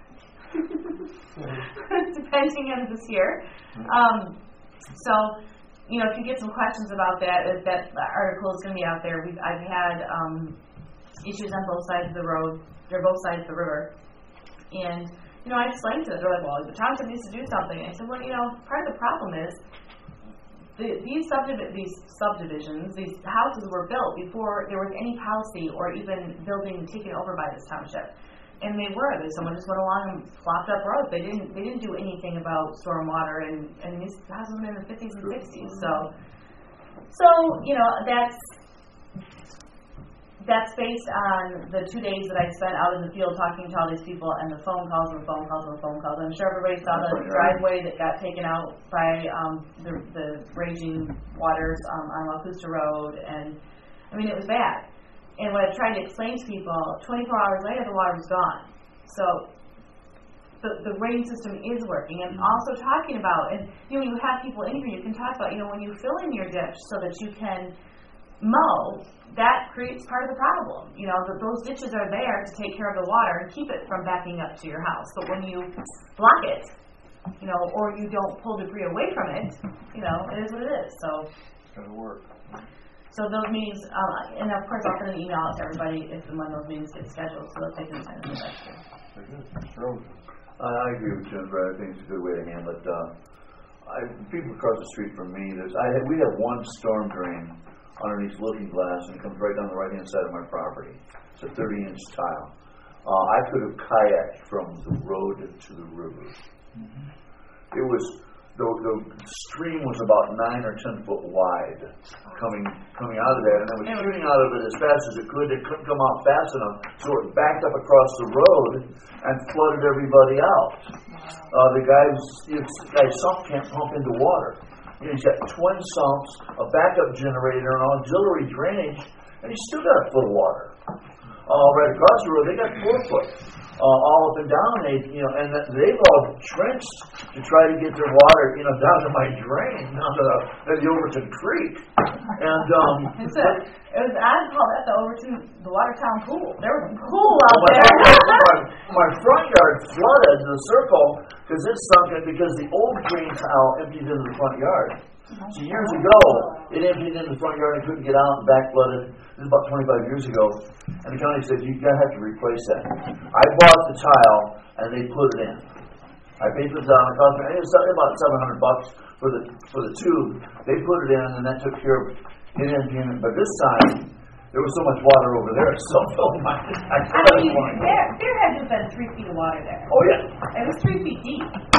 depending on this year. Um, so, you know, if you get some questions about that, if that article is going to be out there. We've I've had um, issues on both sides of the road. They're both sides of the river, and you know, I explained to them. They're like, "Well, the township needs to do something." And I said, "Well, you know, part of the problem is." The, these, subdiv- these subdivisions, these houses were built before there was any policy or even building taken over by this township, and they were. They, someone just went along and plopped up roads. They didn't. They didn't do anything about stormwater, and and these houses were in the fifties and sixties. So, so you know that's that's based on the two days that I spent out in the field talking to all these people, and the phone calls and phone calls and phone calls. I'm sure everybody saw the driveway that got taken out by um, the, the raging waters um, on Wacusta Road, and I mean, it was bad. And what I tried to explain to people, twenty-four hours later, the water was gone. So the, the rain system is working. And also talking about, and you know, when you have people in here, you can talk about, you know, when you fill in your ditch so that you can mow, that creates part of the problem. You know, that those ditches are there to take care of the water and keep it from backing up to your house. But when you block it, you know, or you don't pull debris away from it, you know, it is what it is. So it's got to work. So those meetings, uh, and of course I'll send an email out to everybody if and when those meetings get scheduled so that they can sign them back too. Very good. Mister Rosen. Uh, I agree with Jennifer. I think it's a good way to handle it. Uh, I, people across the street from me, there's, I, we have one storm drain underneath looking glass, and it comes right down the right-hand side of my property. It's a thirty-inch tile. Uh, I could have kayaked from the road to the river. Mm-hmm. It was, the, the stream was about nine or ten foot wide coming coming out of there, and it was shooting out of it as fast as it could. It couldn't come out fast enough, so it backed up across the road and flooded everybody out. Uh, the guy's, the guy's sump can't pump into water. You know, he's got twin sumps, a backup generator, and auxiliary drainage, and he's still got a foot of water. Uh, right across the road, they got four foot. Uh, all up and down, they, you know, and they've all trenched to try to get their water, you know, down to my drain, down to the, to the Overton Creek. And, um... It's a, it was, I'd call that the Overton, the Watertown Pool. There was a pool out my, there. my, my front yard flooded, the circle, because it's sunken, because the old drain tile emptied into the front yard. So years ago, it emptied into the front yard and couldn't get out and back flooded. This is about twenty-five years ago. And the county said, you're going to have to replace that. I bought the tile, and they put it in. I paid for the tile, it cost me it was about seven hundred bucks for the for the tube. They put it in, and that took care of it emptying. But this time, there was so much water over there, it still filled my... I, I mean, there, there had to have been three feet of water there. Oh, yeah. It was three feet deep.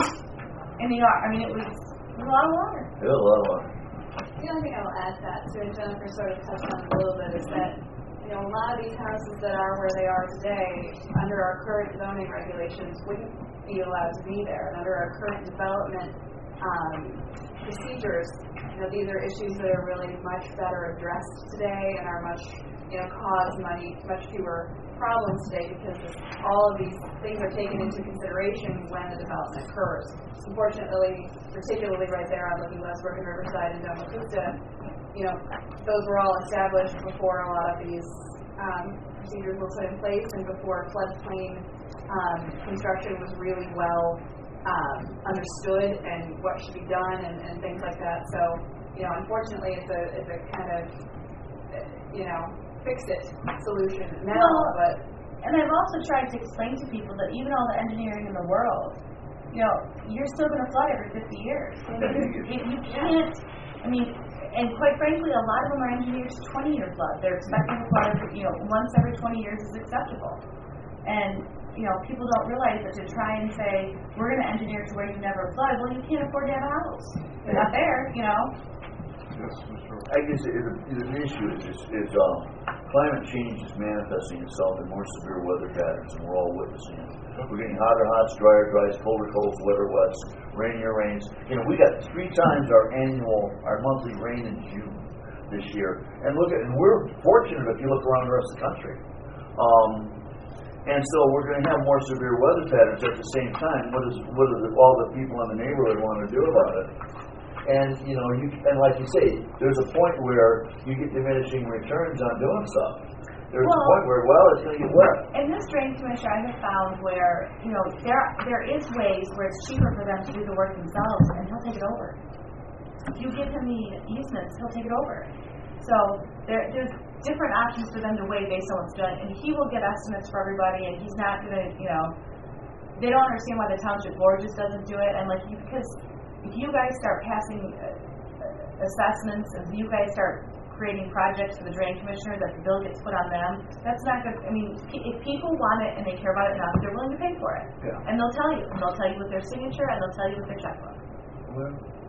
And the, I mean, it was, it was a lot of water. It was a lot of water. The only thing I will add to that, too, and Jennifer sort of touched on it a little bit, is that, you know, a lot of these houses that are where they are today, under our current zoning regulations, wouldn't be allowed to be there. And under our current development um, procedures, you know, these are issues that are really much better addressed today and are much, you know, cause money, much fewer problems today because all of these things are taken into consideration when the development occurs. Unfortunately, particularly right there on Looking Westbrook and Riverside and Damacusta, you know, those were all established before a lot of these um, procedures were put in place and before floodplain um, construction was really well um, understood and what should be done and, and things like that. So, you know, unfortunately, it's a it's a kind of, you know, fix-it solution now, well, but... And I've also tried to explain to people that even all the engineering in the world, you know, you're still going to flood every fifty years. you, you can't, I mean, and quite frankly, a lot of them are engineered to twenty-year flood. They're expecting to flood, you know, once every twenty years is acceptable. And, you know, people don't realize that to try and say, we're going to engineer to where you never flood, well, you can't afford to have a house. You're not there, you know. Yes, Mister I guess it, it, an issue is, is, is um, climate change is manifesting itself in more severe weather patterns, and we're all witnessing it. We're getting hotter hots, drier dries, colder colds, wetter wets, rainier rains. You know, we got three times our annual, our monthly rain in June. this year. And look at, and we're fortunate if you look around the rest of the country. Um, and so we're going to have more severe weather patterns at the same time. What is what do the, all the people in the neighborhood want to do about it? And you know, you and like you say, there's a point where you get diminishing returns on doing stuff. There's Well, a point where, well, it's going to get wet. And this drain commissioner I have found where, you know, there there is ways where it's cheaper for them to do the work themselves, and he'll take it over. If you give him the easements, he'll take it over. So there there's different options for them to weigh based on what's done, and he will get estimates for everybody, and he's not going to, you know, they don't understand why the township board just doesn't do it, and like, you, because if you guys start passing uh, assessments, and you guys start creating projects for the drain commissioner that the bill gets put on them, that's not good. I mean, if people want it and they care about it enough, they're willing to pay for it. Yeah. And they'll tell you. And they'll tell you with their signature, and they'll tell you with their checkbook. Well,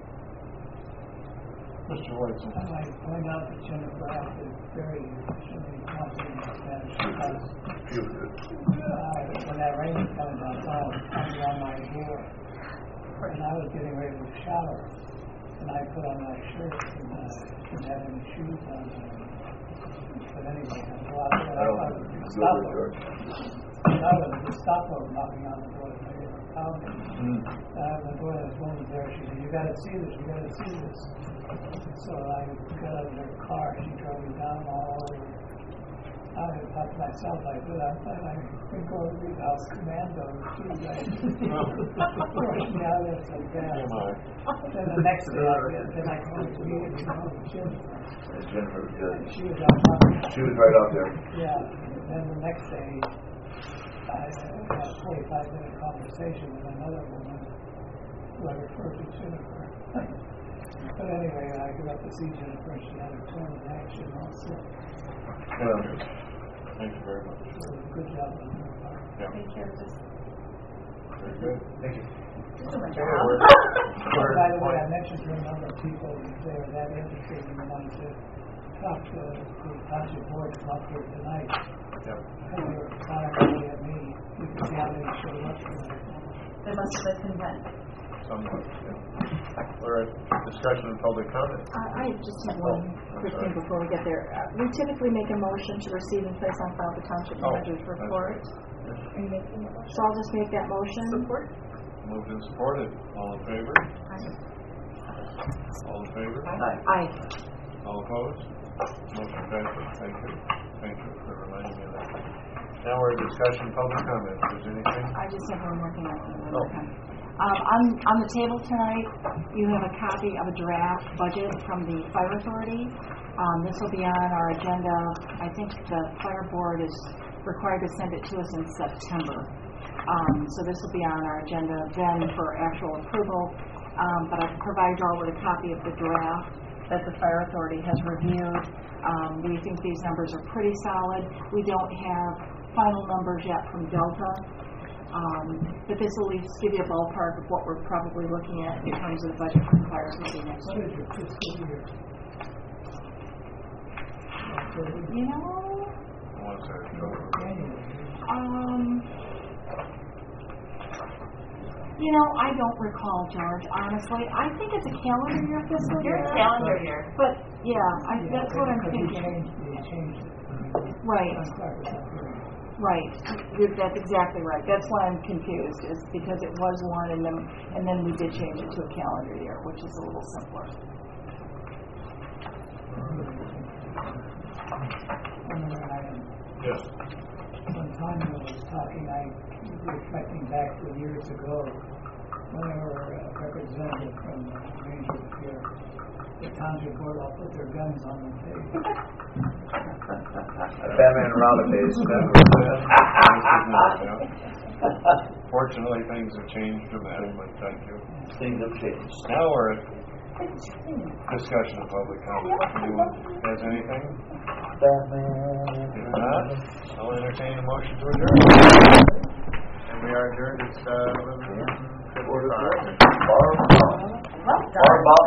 Mister Whiteson. I'd like to point out that Jennifer acted very, extremely confident that because feels good. uh, when that rain was coming down, I was coming on my hair, and I was getting ready to shower, and I put on my shirt and uh, didn't have any shoes on. Uh, but anyway, I go out there and I thought it was a stopper. I thought it was a stopper knocking on the door. They were pounding. Mm. I opened the door and this woman was there. She said, "You got to see this. You got to see this." So I got out of her car. She drove me down all over. I thought to myself, I did. I thought I could go to the house commando. Geez, I pushed me out of there so fast. Then the next day, I get, then I come to meet you know, Jennifer. Jennifer was good. She was out there. She was right out there. Yeah. And then the next day, I had a forty-five minute conversation with another woman who I referred to Jennifer. But anyway, I got to see Jennifer, and she had her turn in action also. Yeah. Thank you very much. So good job on her part. Yeah. Take care of this. Very good. Thank you. Just do my Yeah, job. we're- Oh, we're- by the way, I mentioned to a number of people if they were that interested and wanted to talk to the township board to come up here tonight. Yeah. And they were firing at me. You can see how many showed up tonight. They must have been content. Somewhat, yeah. All right, discussion and public comment. Uh, I just have one Oh, I'm quick sorry. thing before we get there. Uh, we typically make a motion to receive and place on file the township Oh, manager's that's report. Are you making a motion? So I'll just make that motion. Support? Moved and supported. All in favor? All in favor? Aye. All opposed? Motion passes. Thank you. Thank you for reminding me of that. Now we're in discussion, public comment. If there's anything? I just have one more thing I can Oh. okay. Um, on, on the table tonight, you have a copy of a draft budget from the fire authority. Um, this will be on our agenda. I think the fire board is required to send it to us in September. Um, so this will be on our agenda then for actual approval. Um, but I've provided you all with a copy of the draft that the fire authority has reviewed. Um, we think these numbers are pretty solid. We don't have final numbers yet from Delta. Um, but this will at least give you a ballpark of what we're probably looking at in terms of the budget for the fire station next What year. is your fiscal year? You know, One second. Annually. um, you know, I don't recall, George, honestly. I think it's a calendar year fiscal year. Your calendar year. But, yeah, I, Yeah, that's what I'm because you thinking. changed, you changed it. Right, I'm sorry, it's not very- right. You're- That's exactly right. That's why I'm confused, is because it was one and then, and then we did change it to a calendar year, which is a little simpler. Another item. Yes. When Tanya was talking, I was reflecting back to years ago, whenever a representative from the Rangers was here, the township board all put their guns on the table. Batman and Robin days. Fortunately, things have changed dramatically. Thank you. Things have changed. Now we're at discussion of public comment. Anyone has anything? Batman. If not, I'll entertain a motion to adjourn. And we are adjourned at seven fifty-five. Far, far, far,